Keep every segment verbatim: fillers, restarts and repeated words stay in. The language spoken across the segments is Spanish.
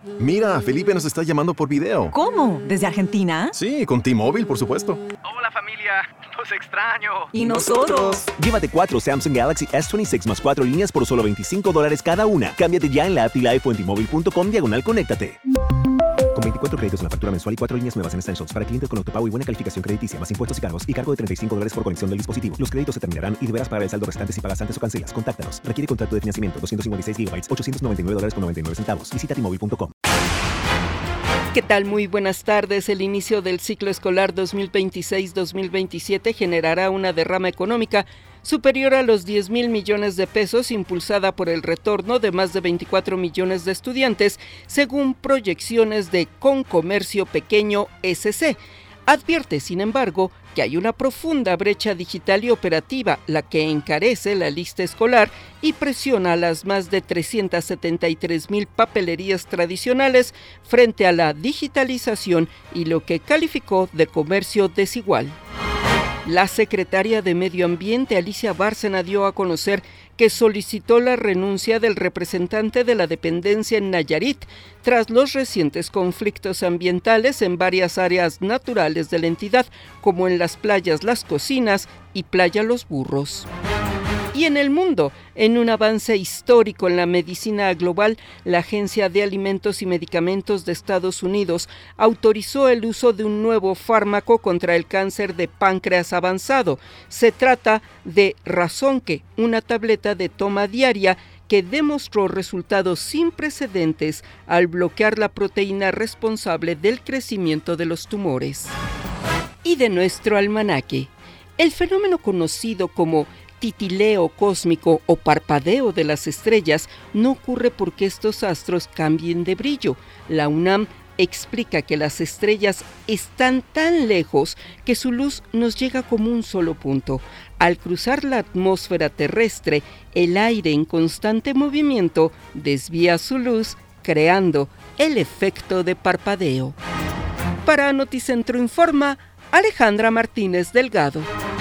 Mira, Felipe nos está llamando por video. ¿Cómo? ¿Desde Argentina? Sí, con T-Mobile, por supuesto. Hola familia, los extraño. ¿Y nosotros? Llévate cuatro Samsung Galaxy S veintiséis más cuatro líneas por solo veinticinco dólares cada una. Cámbiate ya en la app y la iPhone en T-Mobile punto com diagonal conéctate. Con veinticuatro créditos en la factura mensual y cuatro líneas nuevas en Essentials para clientes con autopago y buena calificación crediticia, más impuestos y cargos y cargo de treinta y cinco dólares por conexión del dispositivo. Los créditos se terminarán y deberás pagar el saldo restante si pagas antes o cancelas. Contáctanos. Requiere contrato de financiamiento. doscientos cincuenta y seis gigabytes, ochocientos noventa y nueve dólares con noventa y nueve centavos. Visita T Mobile punto com. ¿Qué tal? Muy buenas tardes. El inicio del ciclo escolar dos mil veintiséis dos mil veintisiete generará una derrama económica superior a los diez mil millones de pesos, impulsada por el retorno de más de veinticuatro millones de estudiantes, según proyecciones de Concomercio Pequeño S C. Advierte, sin embargo, que hay una profunda brecha digital y operativa, la que encarece la lista escolar y presiona a las más de trescientas setenta y tres mil papelerías tradicionales frente a la digitalización y lo que calificó de comercio desigual. La secretaria de Medio Ambiente, Alicia Bárcena, dio a conocer que solicitó la renuncia del representante de la dependencia en Nayarit tras los recientes conflictos ambientales en varias áreas naturales de la entidad, como en las playas Las Cocinas y Playa Los Burros. Y en el mundo, en un avance histórico en la medicina global, la Agencia de Alimentos y Medicamentos de Estados Unidos autorizó el uso de un nuevo fármaco contra el cáncer de páncreas avanzado. Se trata de Razonque, una tableta de toma diaria que demostró resultados sin precedentes al bloquear la proteína responsable del crecimiento de los tumores. Y de nuestro almanaque, el fenómeno conocido como titileo cósmico o parpadeo de las estrellas no ocurre porque estos astros cambien de brillo. La UNAM explica que las estrellas están tan lejos que su luz nos llega como un solo punto. Al cruzar la atmósfera terrestre, el aire en constante movimiento desvía su luz, creando el efecto de parpadeo. Para Noticentro Informa, Alejandra Martínez Delgado.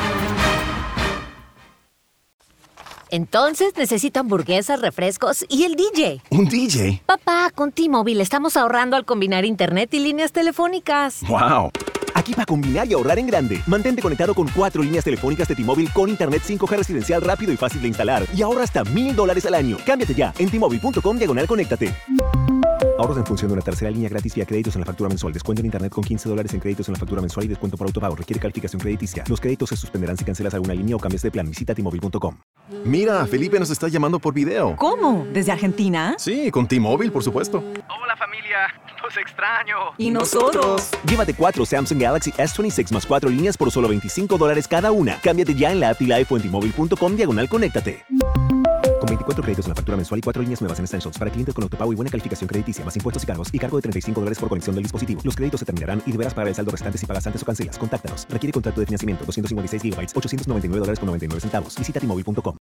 Entonces necesito hamburguesas, refrescos y el D J. ¿Un D J? Papá, con T-Mobile estamos ahorrando al combinar internet y líneas telefónicas. ¡Wow! Aquí para combinar y ahorrar en grande. Mantente conectado con cuatro líneas telefónicas de T-Mobile con internet cinco G residencial rápido y fácil de instalar. Y ahorra hasta mil dólares al año. Cámbiate ya en T Mobile punto com diagonal conéctate. Ahorros en función de una tercera línea gratis vía créditos en la factura mensual. Descuento en internet con quince dólares en créditos en la factura mensual y descuento por autopago. Requiere calificación crediticia. Los créditos se suspenderán si cancelas alguna línea o cambias de plan. Visita T Mobile punto com. Mira, Felipe nos está llamando por video. ¿Cómo? ¿Desde Argentina? Sí, con T-Mobile, por supuesto. Hola familia, los extraño. ¿Y nosotros? Llévate cuatro Samsung Galaxy S veintiséis más cuatro líneas por solo veinticinco dólares cada una. Cámbiate ya en la app y la iPhone en T Mobile punto com diagonal conéctate. Con veinticuatro créditos en la factura mensual y cuatro líneas nuevas en Essentials para clientes con autopago y buena calificación crediticia, más impuestos y cargos y cargo de treinta y cinco dólares por conexión del dispositivo. Los créditos se terminarán y deberás pagar el saldo restante si pagas antes o cancelas. Contáctanos. Requiere contrato de financiamiento. doscientos cincuenta y seis gigabytes, ochocientos noventa y nueve dólares con noventa y nueve centavos. Visita T Mobile punto com.